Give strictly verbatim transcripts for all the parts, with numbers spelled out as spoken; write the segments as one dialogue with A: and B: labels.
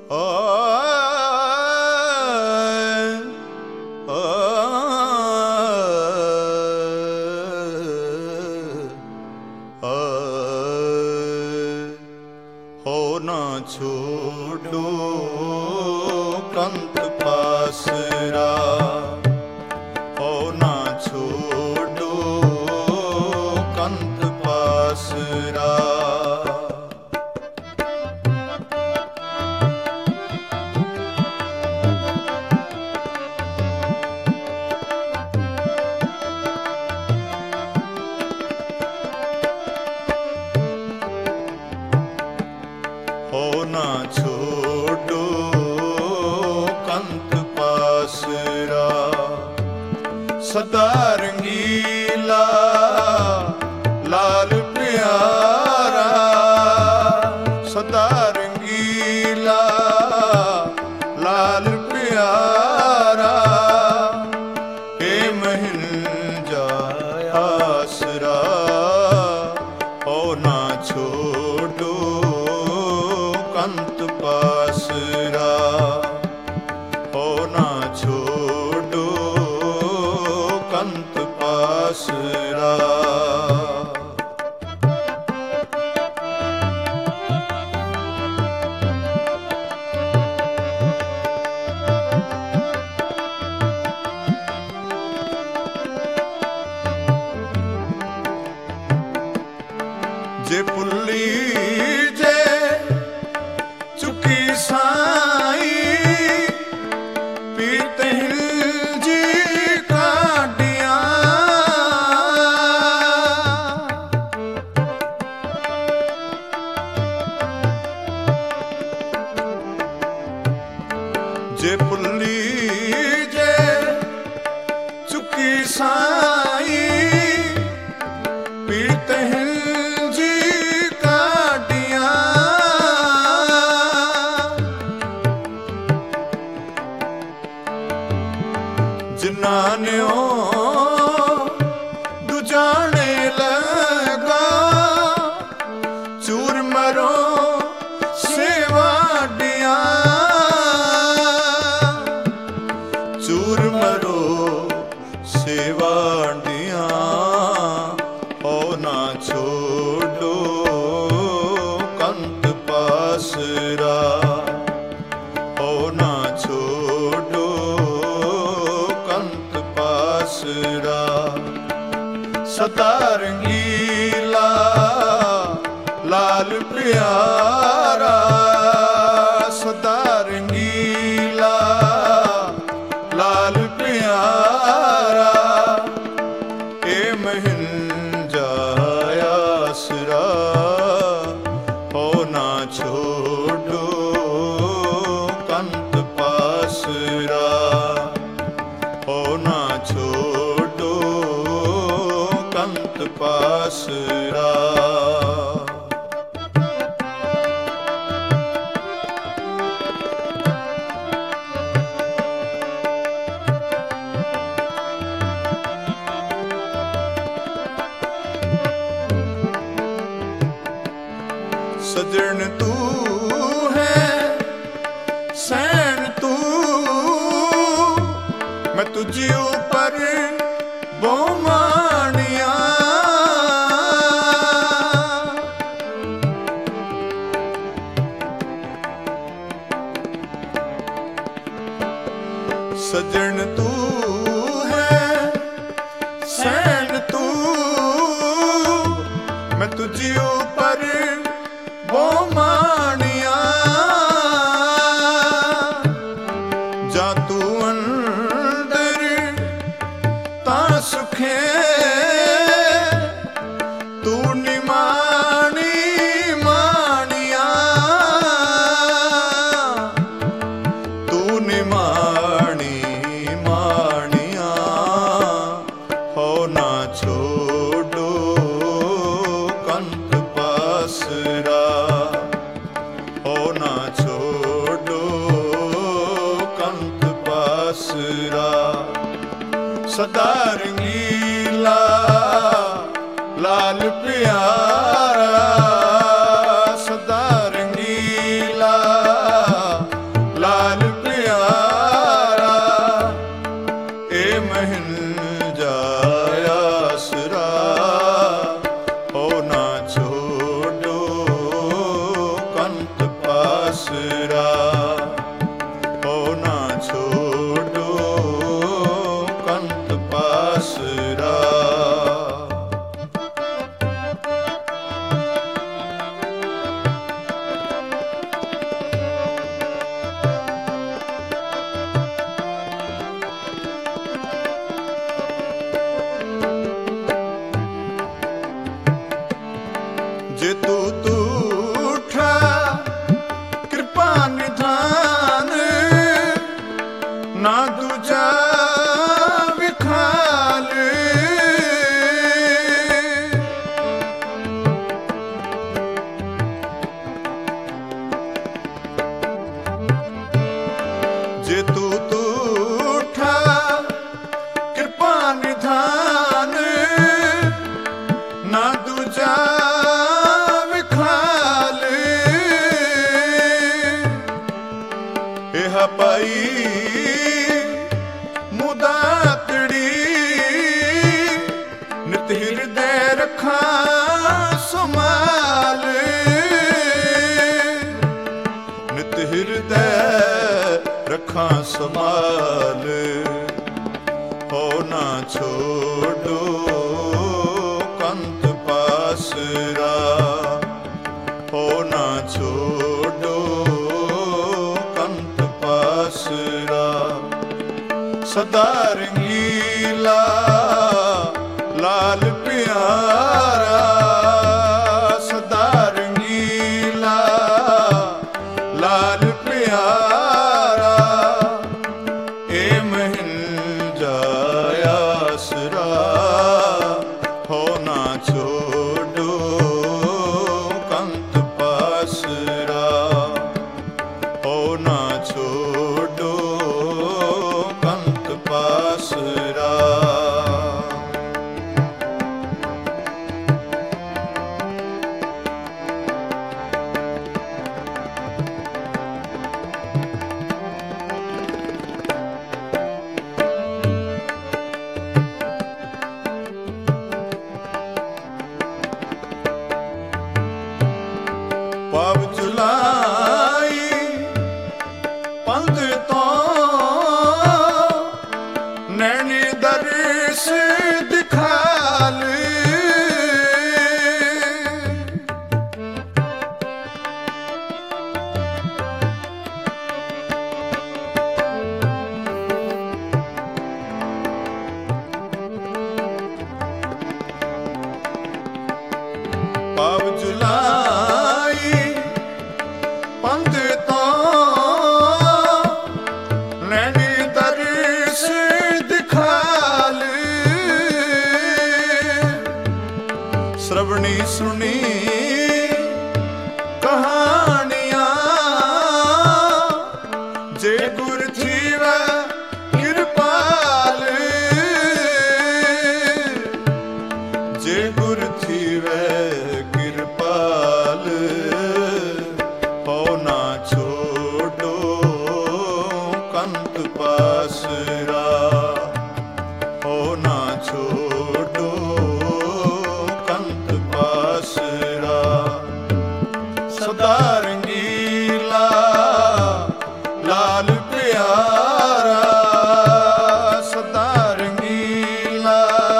A: ਹੋ ਨਾ ਛੋਡੋ ਕੰਤ ਪਾਸਰਾ, ਹੋ ਨਾ ਛੋਡੋ ਕੰਤ ਪਾਸਰਾ। ਹੋ ਨਾ ਛੋਡੋ ਕੰਤ ਪਾਸਰਾ, ਸਦਾ ਰੰਗੀਲਾ ਲਾਲ ਪਿਆਰਾ, ਸਦਾ ਰੰਗੀਲਾ ਲਾਲ ਪਿਆਰਾ। ਏ ਮਹਿੰਜਾ ਆਸਰਾ, ਹੋ ਨਾ ਛੋਡੋ ਕੰਤ ਪਾਸਰਾ, ਹੋ ਨਾ ਛੋਡੋ ਕੰਤ ਪਾਸਰਾ। ਜੇ ਭੁੱਲੀ ਜੇ ਚੁੱਕੀ ਸਾਈ, ਪੀਤ ਹਿਲ ਜੀ ਕਾਢੀਆਂ। ਜੇ ਭੁੱਲੀ ਜੇ ਚੁੱਕੀ ਸਾਈ, ਪੀਤ ਹਿਲ ਜਿਨ੍ਹਾਂ ਨਿਉ ਦੁਜਾਣੇ ਲਗਾ, ਚੂਰ ਮਰੋ ਸੇਵਾਡੀਆਂ, ਚੂਰ ਮਰੋ ਸੇਵਾਡੀਆਂ। ਹੋ ਨਾ ਛੋਡੋ ਕੰਤ ਪਾਸਰਾ, ਹੋ ਨਾ ਛੋਡੋ ਕੰਤ ਪਾਸਰਾ। ਸਦਾ ਰੰਗੀਲਾ ਲਾਲ ਪਿਆਰਾ, ਸਦਾ ਰੰਗੀਲਾ ਲਾਲ ਪਿਆਰਾ। ਏ ਮਹਿੰਜਾ ਆਸਰਾ, ਹੋ ਨਾ ਛੋਡੋ ਕੰਤ ਪਾਸਰਾ, ਹੋ ਨਾ ਛੋਡੋ ਕੰਤ ਪਾਸਰਾ। ਸਜਣ ਤੂੰ ਹੈ ਸੈਣ ਤੂੰ, ਮੈਂ ਤੁਝੀ ਉਪਰ ਬਹੁਮਾਣੀਆਂ। ਸਜਣ ਤੂੰ ਹੈ ਸੈਣ ਤੂੰ, ਮੈਂ ਤੁਝੀ ਉਪਰ ਬਹੁਮਾਣੀਆਂ। ਜਾ ਤੂੰ ਅੰਦਰ ਤਾਂ ਸੁਖੇ, ਤੂੰ ਨਿਮਾਣੀ ਮਾਣੀਆਂ, ਤੂੰ ਨਿਮਾਣੀ ਮਾਣੀਆਂ। ਹੋ ਨਾ ਛੋਡੋ ਕੰਤ ਪਾਸਰਾ, ਹੋ ਨਾ ਛੋਡੋ ਕੰਤ ਪਾਸਰਾ। ਸਦਾ ਰੰਗੀਲਾ ਲਾਲ ਪਿਆਰਾ, ਸਦਾ ਰੰਗੀਲਾ ਮੇਰਾ ਭਾਈ ਮੁਦਾਤੜੀ ਨਿਤ ਹਿਰਦੈ ਰੱਖਾਂ ਸੰਭਾਲ ਨਿਤ ਹਿਰਦੈ ਰੱਖਾਂ ਸੰਭਾਲ ਹੋ ਨਾ ਛੋਡੋ ਕੰਤ ਪਾਸਰਾ ਹੋ ਨਾ ਛੋਡੋ ਕੰਤ ਪਾਸਰਾ ਸਦਾ ਰੰਗੀਲਾ ਲਾਲ ਪਿਆਰਾ ਸਦਾ ਰੰਗੀਲਾ ਲਾਲ ਪਿਆਰਾ ਏ ਮਹਿਨ ਜਾਇਆ ਆਸਰਾ ਹੋ ਨਾ ਛੋਡੋ ਕੰਤ ਪਾਸਰਾ ਹੋ ਨਾ ਛੋਡੋ ਕੰਤ ਪਾਸਰਾ ਪਵ ਚੁਲਾਈ ਪੰਧ ਤੋਂ ਨੈਣੀ ਦਰਸ ਦਿਖਾਲ ਪਵ ਚੁਲਾਈ ਪੰਧ ਤੋਂ ਨੈਣੀ ਦਰਸ ਦਿਖਾਲ ਸ਼ਰਵਣੀ ਸੁਣੀ ਕਹਾਣੀਆਂ ਜੇ ਗੁਰ ਥੀਵੈ ਕਿਰਪਾਲ ਜੇ ਗੁਰ ਥੀਵੈ ਕਿਰਪਾਲ ਹੋ ਨਾ ਛੋਡੋ ਕੰਤ ਪਾਸਰਾ ਹੋ ਨਾ ਛੋਡੋ ਕੰਤ ਪਾਸਰਾ ਸਦਾ ਰੰਗੀਲਾ ਲਾਲ ਪਿਆਰਾ ਸਦਾ ਰੰਗੀਲਾ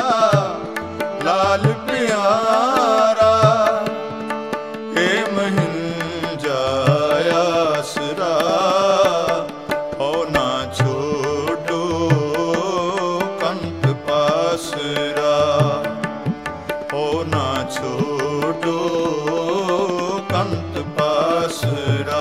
A: ਲਾਲ ਪਿਆਰਾ ਏ ਮਹਿਨ ਜਾਇਆ ਆਸਰਾ ਹੋ ਨਾ ਛੋਡੋ ਕੰਤ ਪਾਸਰਾ ਹੋ ਨਾ ਛੋਡੋ ਕੰਤ ਪਾਸਰਾ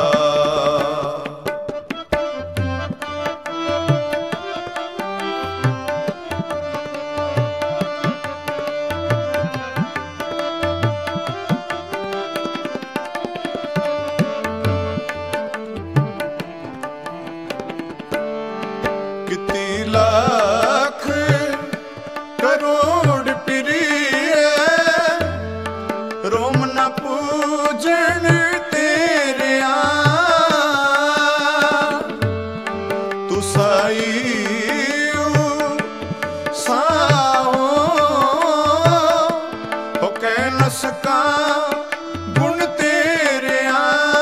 A: ਕਿਤੀ ਲੱਖ ਕਰੋੜ ਪ੍ਰੀਏ ਰੋਮ ਨ ਪੂਜਣ ਤੇਰਿਆ ਤੂੰ ਸਾਈਉ ਸਾਓ ਹੋ ਕਹਿ ਨ ਸਕਾਂ ਗੁਣ ਤੇਰਿਆ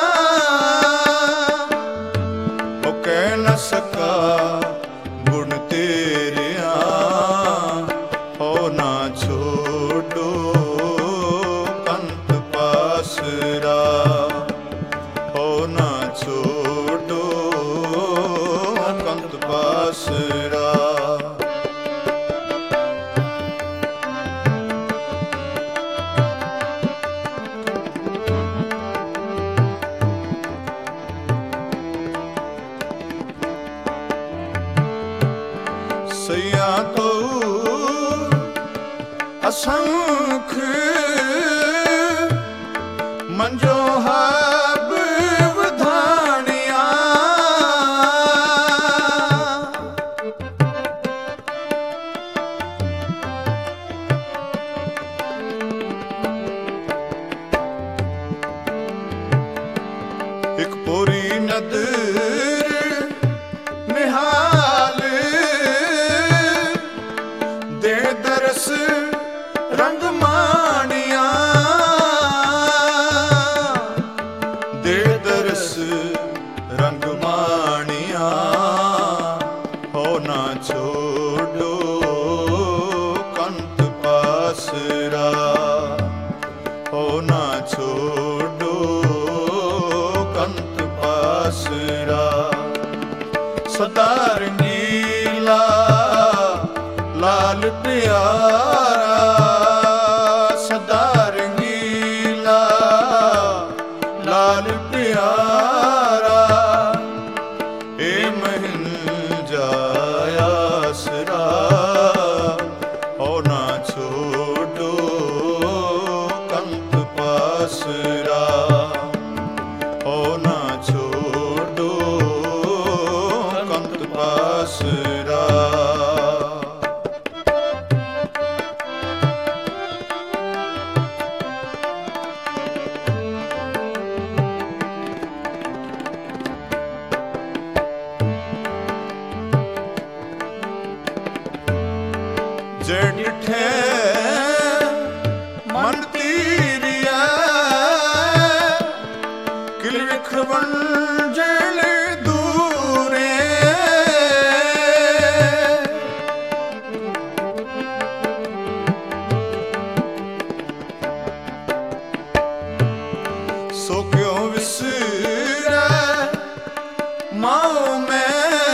A: ਹੋ ਕਹਿ ਨ ਸਕਾਂ ਗੁਣ ਤੇਰਿਆ ਹੋ ਨਾ ਛੋਡੋ ਕੰਤ ਪਾਸਰਾ ਹੋ ਨਾ ਛੋਡੋ ਕੰਤ ਪਾਸਰਾ ਸਈਆਂ ਤੋਂ ਅਸੰਖ ਮੰਜੋ ਹਬ ਵਧਾਣਿਆ ਇੱਕ ਪੋਰੀ ਨਦਰ ਰੰਗ ਮਾਣਿਆ ਹੋ ਨਾ ਛੋੜੋ ਕੰਤ ਪਾਸਰਾ ਹੋ ਨਾ ਛੋੜੋ ਕੰਤ ਪਾਸਰਾ ਸਦਾ ਰੰਗੀਲਾ ਲਾਲ ਪਿਆਰਾ ਸਦਾ ਰੰਗੀਲਾ ਲਾਲ ਪਿਆਰਾ ਏ ਮਹਿਲ ਜਾਇਆ ਆਸਰਾ ਹੋ ਨਾ ਛੋੜੋ ਕੰਤ ਪਾਸਰਾ ਹੋ ਨਾ ਛੋੜੋ ਕੰਤ ਪਾਸਰਾ ਜੇ ਡਿਠੇ ਮਨ ਤੀਰਿਆ ਕਿਲ ਵਿਖ ਵੰਝਲ ਦੂਰੇ ਸੋ ਕਿਉ ਵਿਸਰੈ ਮਾਉ ਮੈਂ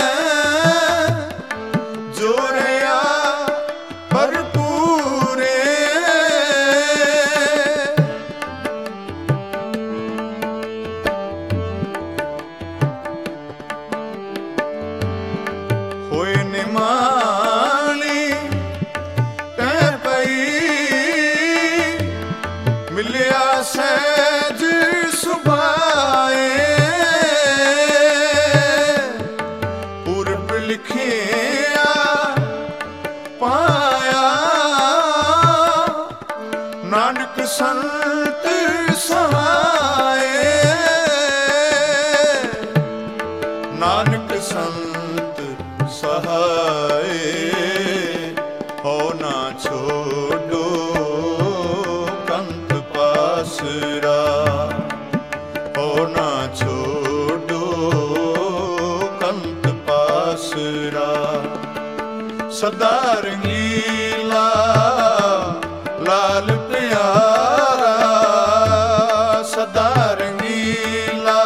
A: ਜੋ ਰਿਆ ਭਰਪੂਰੇ ਹੋਏ ਨਿਮਾਲੀ ਤੈ ਪਈ ਮਿਲਿਆ ਸਹਿਜ ਸੁਭਾਏ ਪੁਰਬ ਲਿਖਿਆ ਪਾਇਆ ਨਾਨਕ ਸੰਤ ਸਹਾਏ ਨਾਨਕ ਸੰਤ ਸਹਾਏ ਹੋ ਨਾ ਛੋੜੋ ਕੰਤ ਪਾਸਰਾ ਹੋ ਨਾ ਛੋੜੋ ਕੰਤ ਪਾਸਰਾ ਸਦਾ ਰੰਗੀਲਾ ਲਾਲ ਪਿਆਰਾ ਸਦਾ ਰੰਗੀਲਾ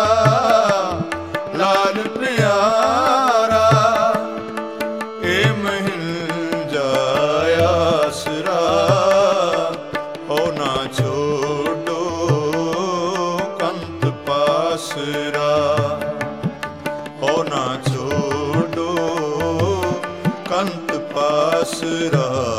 A: ਲਾਲ ਪਿਆਰਾ ਏ ਮਹਿਲ ਜਾਇਆ ਆਸਰਾ ਹੋ ਨਾ ਛੋੜੋ ਕੰਤ ਪਾਸਰਾ ਹੋ ਨਾ ਛੋੜੋ ਕੰਤ ਪਾਸਰਾ